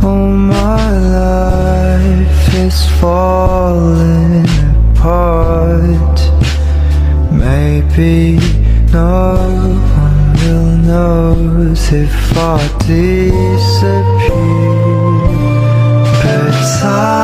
Oh, my life is falling apart. Maybe no one will notice if I disappear, but